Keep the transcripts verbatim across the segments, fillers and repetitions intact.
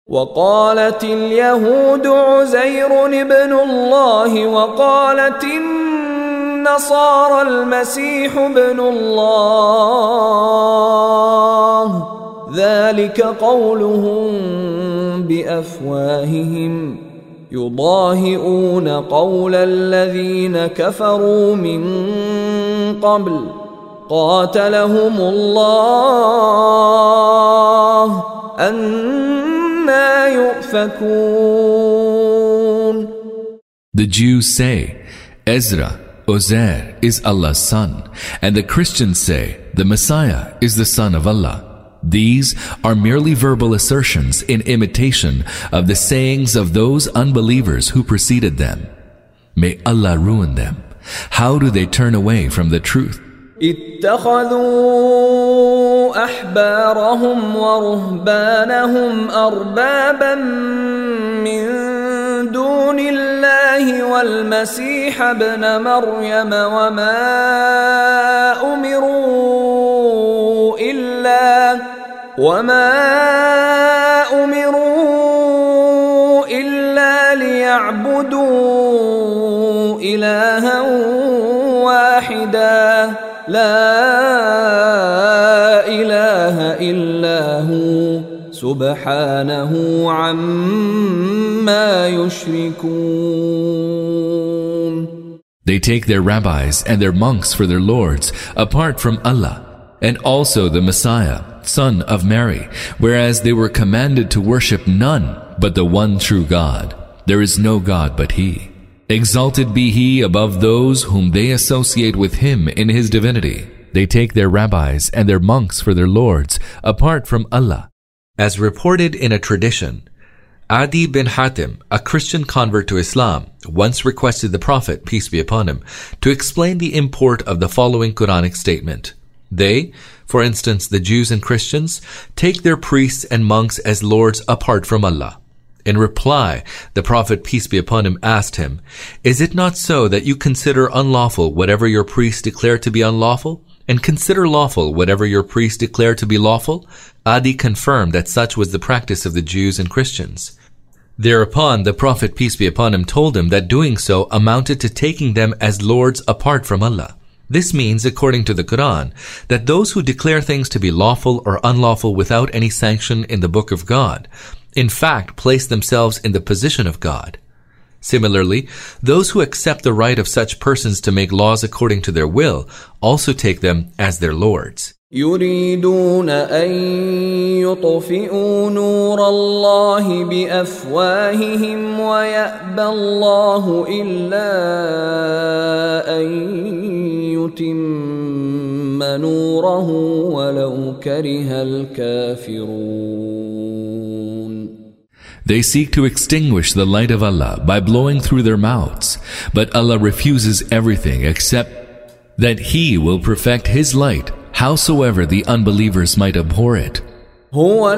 وقالت اليهود عزير ابن الله وقالت النصارى المسيح ابن الله ذلك قولهم بأفواههم يضاهئون قول الذين كفروا من قبل قاتلهم الله أنى يؤفكون. The Jews say, Ezra, Ozer is Allah's son, and the Christians say, the Messiah is the son of Allah. These are merely verbal assertions in imitation of the sayings of those unbelievers who preceded them. May Allah ruin them. How do they turn away from the truth? اتخذوا أحبارهم ورهبانهم أربابا من دون الله والمسيح ابن مريم وما أمروا إلا وما أمروا إلا ليعبدوا إلها واحدا لا إله إلا هو سبحانه عما يشركون. They take their rabbis and their monks for their lords apart from Allah, and also the Messiah, son of Mary, whereas they were commanded to worship none but the one true God. There is no God but He. Exalted be He above those whom they associate with Him in His divinity. They take their rabbis and their monks for their lords apart from Allah. As reported in a tradition, Adi bin Hatim, a Christian convert to Islam, once requested the Prophet, peace be upon him, to explain the import of the following Quranic statement. They, for instance the Jews and Christians, take their priests and monks as lords apart from Allah. In reply, the Prophet, peace be upon him, asked him, Is it not so that you consider unlawful whatever your priests declare to be unlawful, and consider lawful whatever your priests declare to be lawful? Adi confirmed that such was the practice of the Jews and Christians. Thereupon, the Prophet, peace be upon him, told him that doing so amounted to taking them as lords apart from Allah. This means, according to the Quran, that those who declare things to be lawful or unlawful without any sanction in the Book of God, in fact, place themselves in the position of God. Similarly, those who accept the right of such persons to make laws according to their will also take them as their lords. يريدون أن يطفئوا نور الله بأفواههم ويأبى الله إلا أن يتم نوره ولو كره الكافرون. They seek to extinguish the light of Allah by blowing through their mouths, but Allah refuses everything except that He will perfect His light, howsoever the unbelievers might abhor it. هو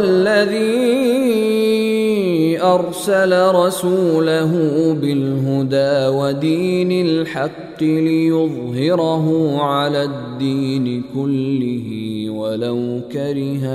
الذي أرسل رسوله بالهدى ودين الحق ليظهره على الدين كله ولو كره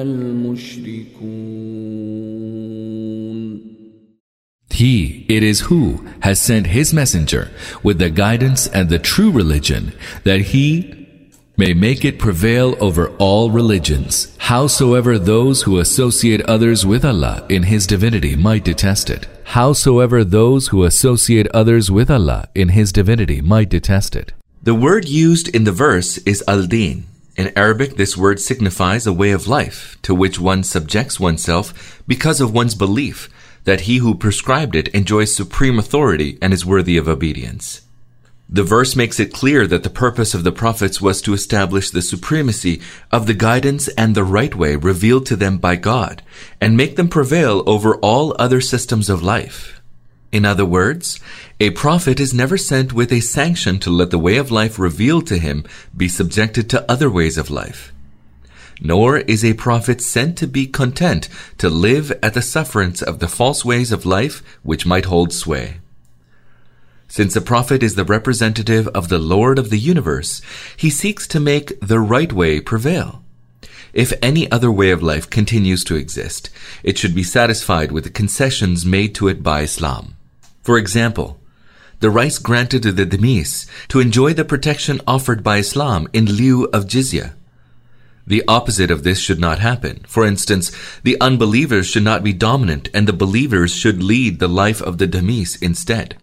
المشركون. He, it is who, has sent His messenger with the guidance and the true religion, that He may make it prevail over all religions, howsoever those who associate others with Allah in His divinity might detest it. Howsoever those who associate others with Allah in His divinity might detest it. The word used in the verse is al-din. In Arabic, this word signifies a way of life to which one subjects oneself because of one's belief that He who prescribed it enjoys supreme authority and is worthy of obedience. The verse makes it clear that the purpose of the prophets was to establish the supremacy of the guidance and the right way revealed to them by God, and make them prevail over all other systems of life. In other words, a prophet is never sent with a sanction to let the way of life revealed to him be subjected to other ways of life. Nor is a prophet sent to be content to live at the sufferance of the false ways of life which might hold sway. Since the prophet is the representative of the Lord of the universe, he seeks to make the right way prevail. If any other way of life continues to exist, it should be satisfied with the concessions made to it by Islam. For example, the rights granted to the Dhimis to enjoy the protection offered by Islam in lieu of jizya. The opposite of this should not happen. For instance, the unbelievers should not be dominant and the believers should lead the life of the Dhimis instead.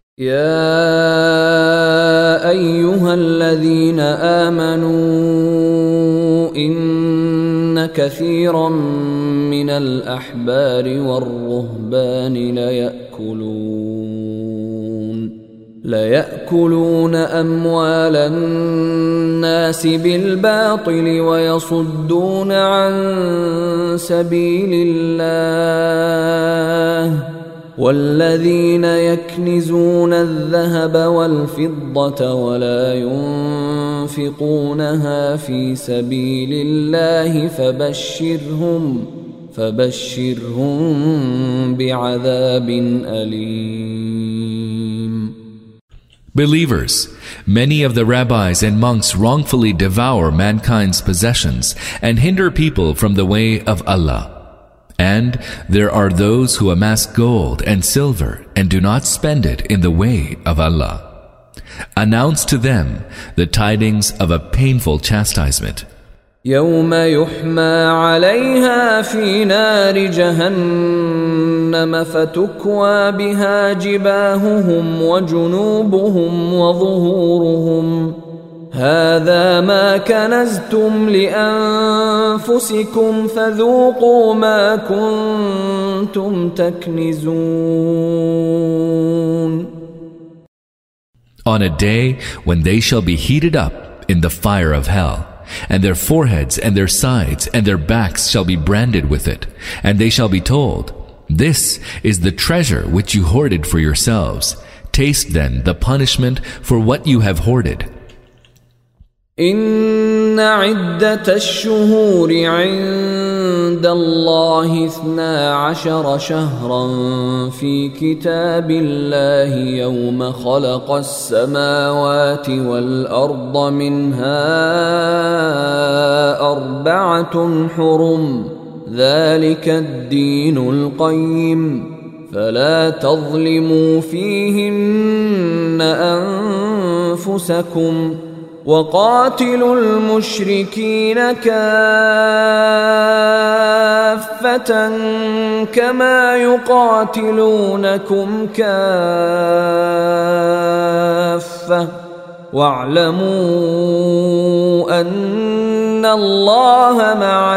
يا أيها الذين آمنوا إن كثيرا من الأحبار والرهبان ليأكلون ليأكلون أموال الناس بالباطل ويصدون عن سبيل الله والذين يكنزون الذهب والفضة ولا ينفقونها في سبيل الله فبشرهم فبشرهم بعذاب أليم. Believers, many of the rabbis and monks wrongfully devour mankind's possessions and hinder people from the way of Allah. And there are those who amass gold and silver and do not spend it in the way of Allah. Announce to them the tidings of a painful chastisement. يوم يحمى عليها في نار جهنم فتكوى بها جباههم وجنوبهم وظهورهم هذا ما كنزتم لأنفسكم فذوقوا ما كنتم تكنزون. On a day when they shall be heated up in the fire of hell, and their foreheads and their sides and their backs shall be branded with it, and they shall be told, this is the treasure which you hoarded for yourselves. Taste then the punishment for what you have hoarded. إن عدة الشهور عند الله اثنا عشر شهرا في كتاب الله يوم خلق السماوات والأرض منها أربعة حرم ذلك الدين القيم فلا تظلموا فيهن أنفسكم وقاتلوا المشركين كافة كما يقاتلونكم كافة واعلموا أن الله مع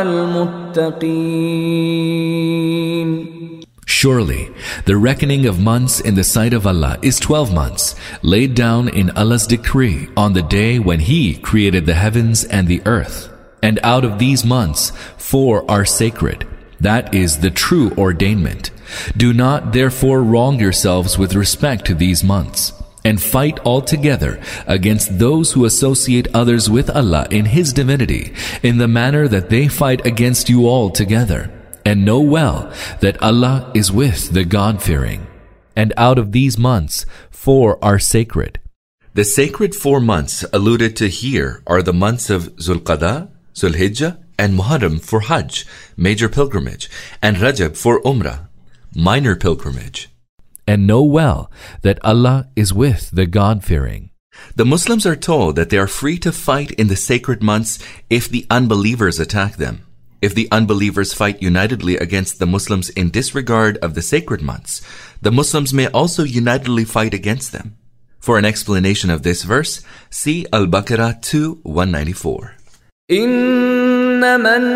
المتقين. Surely, the reckoning of months in the sight of Allah is twelve months, laid down in Allah's decree on the day when He created the heavens and the earth. And out of these months, four are sacred. That is the true ordainment. Do not therefore wrong yourselves with respect to these months, and fight altogether against those who associate others with Allah in His divinity, in the manner that they fight against you all together. And know well that Allah is with the God-fearing. And out of these months, four are sacred. The sacred four months alluded to here are the months of Zulqa'dah, Zulhijjah, and Muharram for Hajj, major pilgrimage, and Rajab for Umrah, minor pilgrimage. And know well that Allah is with the God-fearing. The Muslims are told that they are free to fight in the sacred months if the unbelievers attack them. If the unbelievers fight unitedly against the Muslims in disregard of the sacred months, the Muslims may also unitedly fight against them. For an explanation of this verse, see Al-Baqarah two one ninety-four. إنما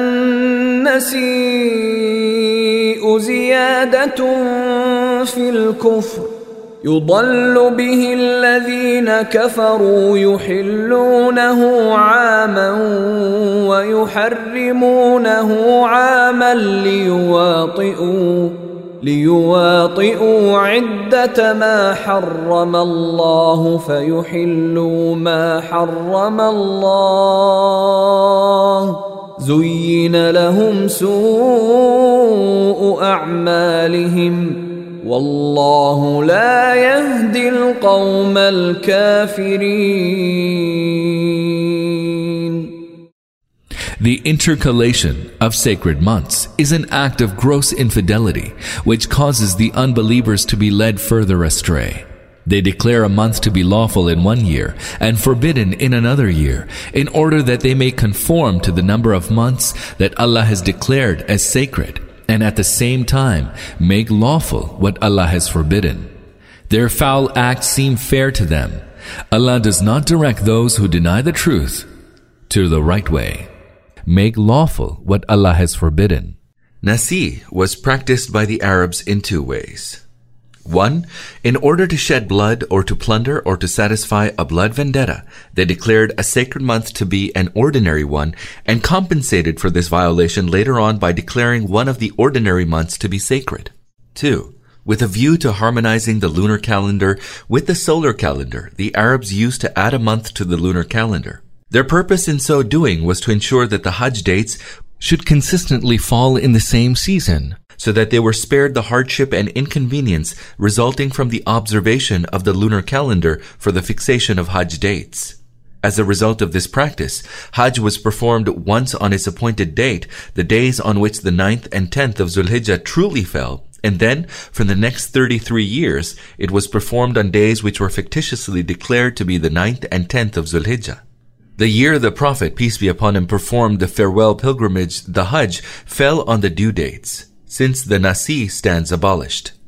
النسيء زيادة في الكفر يضل به الذين كفروا يحلونه عاما ويحرمونه عاما ليواطئوا ليواطئوا عدة ما حرم الله فيحلوا ما حرم الله زين لهم سوء أعمالهم والله لا يهدي القوم الكافرين. The intercalation of sacred months is an act of gross infidelity, which causes the unbelievers to be led further astray. They declare a month to be lawful in one year and forbidden in another year, in order that they may conform to the number of months that Allah has declared as sacred, and at the same time make lawful what Allah has forbidden. Their foul acts seem fair to them. Allah does not direct those who deny the truth to the right way. Make lawful what Allah has forbidden. Nasi was practiced by the Arabs in two ways. One, in order to shed blood or to plunder or to satisfy a blood vendetta, they declared a sacred month to be an ordinary one and compensated for this violation later on by declaring one of the ordinary months to be sacred. Two, with a view to harmonizing the lunar calendar with the solar calendar, the Arabs used to add a month to the lunar calendar. Their purpose in so doing was to ensure that the Hajj dates should consistently fall in the same season, so that they were spared the hardship and inconvenience resulting from the observation of the lunar calendar for the fixation of Hajj dates. As a result of this practice, Hajj was performed once on its appointed date, the days on which the ninth and tenth of Zulhijjah truly fell, and then, for the next thirty-three years, it was performed on days which were fictitiously declared to be the ninth and tenth of Zulhijjah. The year the Prophet, peace be upon him, performed the farewell pilgrimage, the Hajj, fell on the due dates, since the Nasi stands abolished.